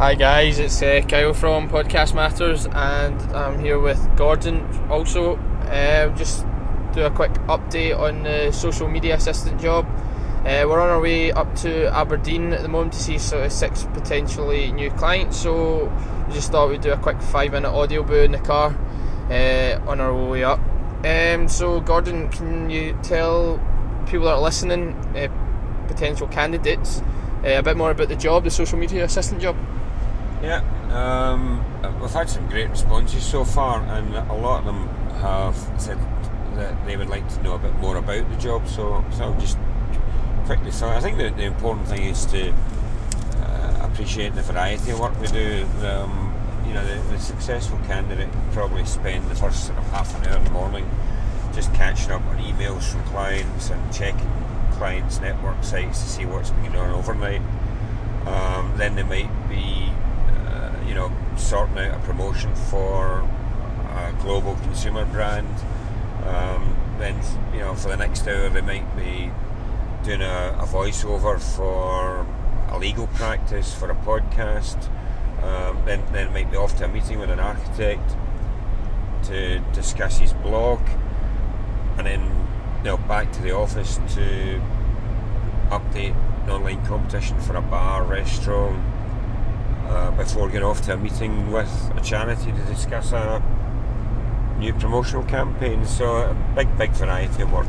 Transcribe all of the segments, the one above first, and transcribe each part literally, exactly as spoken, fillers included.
Hi guys, it's uh, Kyle from Podcast Matters, and I'm here with Gordon also. Uh, just do a quick update on the social media assistant job. Uh, we're on our way up to Aberdeen at the moment to see sort of six potentially new clients, so we just thought we'd do a quick five minute audio boo in the car uh, on our way up. Um, so Gordon, can you tell people that are listening, uh, potential candidates, uh, a bit more about the job, the social media assistant job? Yeah, um, we've had some great responses so far, and a lot of them have said that they would like to know a bit more about the job, so, so I'll just quickly start. I think that the important thing is to uh, appreciate the variety of work we do. Um, you know, the, the successful candidate probably spend the first sort of half an hour in the morning just catching up on emails from clients and checking clients' network sites to see what's going on overnight. Um, then they might be you know, sorting out a promotion for a global consumer brand. Um, then, you know, for the next hour they might be doing a, a voiceover for a legal practice, for a podcast. Um, then, then it might be off to a meeting with an architect to discuss his blog, and then, you know, back to the office to update an online competition for a bar, restaurant. Uh, before going off to a meeting with a charity to discuss a new promotional campaign. So a big, big variety of work.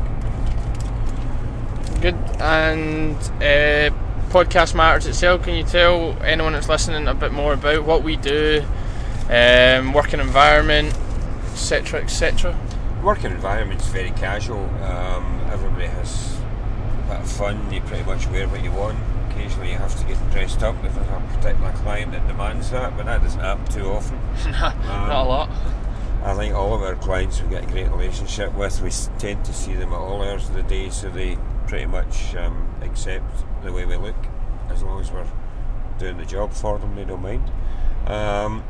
Good. And uh, Podcast Matters itself, can you tell anyone that's listening a bit more about what we do, um, working environment, et cetera, et cetera? Working environment's very casual. Um, everybody has a bit of fun. You pretty much wear what you want. Occasionally you have to get dressed up if there's a particular client that demands that, but that doesn't happen too often. um, Not a lot. I think all of our clients we get a great relationship with. We tend to see them at all hours of the day, so they pretty much um, accept the way we look. As long as we're doing the job for them, they don't mind. Um,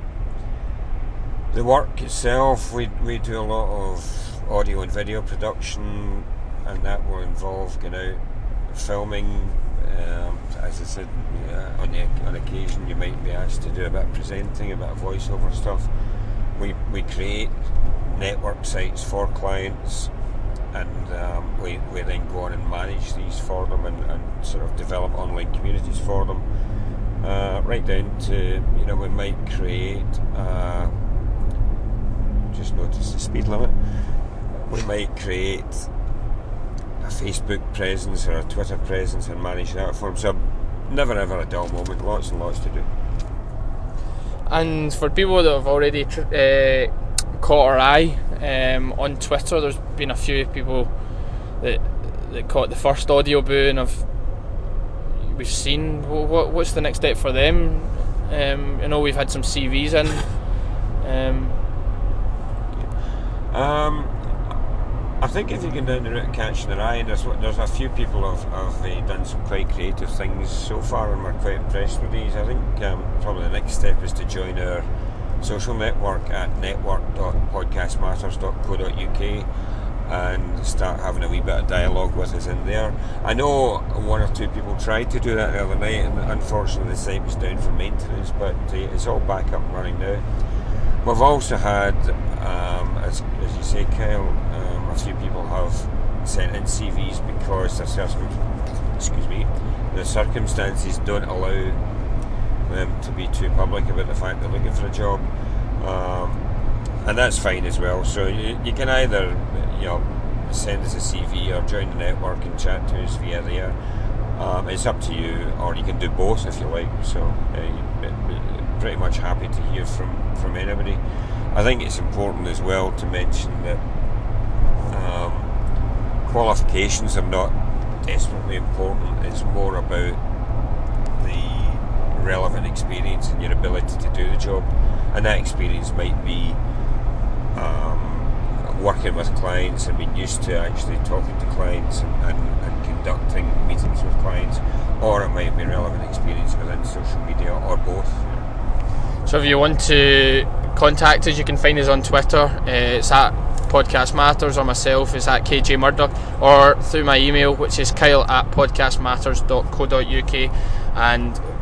the work itself, we, we do a lot of audio and video production, and that will involve going out filming. Um, as I said, uh, on, the, on occasion you might be asked to do a bit of presenting, a bit of voiceover stuff. We we create network sites for clients, and um, we, we then go on and manage these for them, and, and sort of develop online communities for them. Uh, right down to, you know, we might create, uh, just notice the speed limit, we might create a Facebook presence or a Twitter presence and manage that for them. So never ever a dull moment, lots and lots to do. And for people that have already uh, caught our eye um, on Twitter, there's been a few people that that caught the first audio boo, and have we've seen what what's the next step for them. Um, I know we've had some C Vs in. Um, um I think if you get down the route of catching their eye, there's, there's a few people have, have uh, done some quite creative things so far, and we're quite impressed with these. I think um, probably the next step is to join our social network at network dot podcast matters dot co dot uk and start having a wee bit of dialogue with us in there. I know one or two people tried to do that the other night, and unfortunately the site was down for maintenance, but uh, it's all back up and running now. We've also had, um, as, as you say, Kyle, um, a few people have sent in C Vs because their circum- excuse me, the circumstances don't allow them to be too public about the fact they're looking for a job, um, and that's fine as well. So you, you can either, you know, send us a C V or join the network and chat to us via there. Um, it's up to you, or you can do both if you like. So uh, pretty much happy to hear from, from anybody. I think it's important as well to mention that um, qualifications are not desperately important. It's more about the relevant experience and your ability to do the job, and that experience might be um, working with clients and being used to actually talking to clients and, and, and conducting meetings with clients, or it might be relevant experience within social media, or both. So if you want to contact us, you can find us on Twitter. Uh, it's at Podcast Matters, or myself is at K J Murdoch, or through my email, which is kyle at podcast matters dot co dot uk. And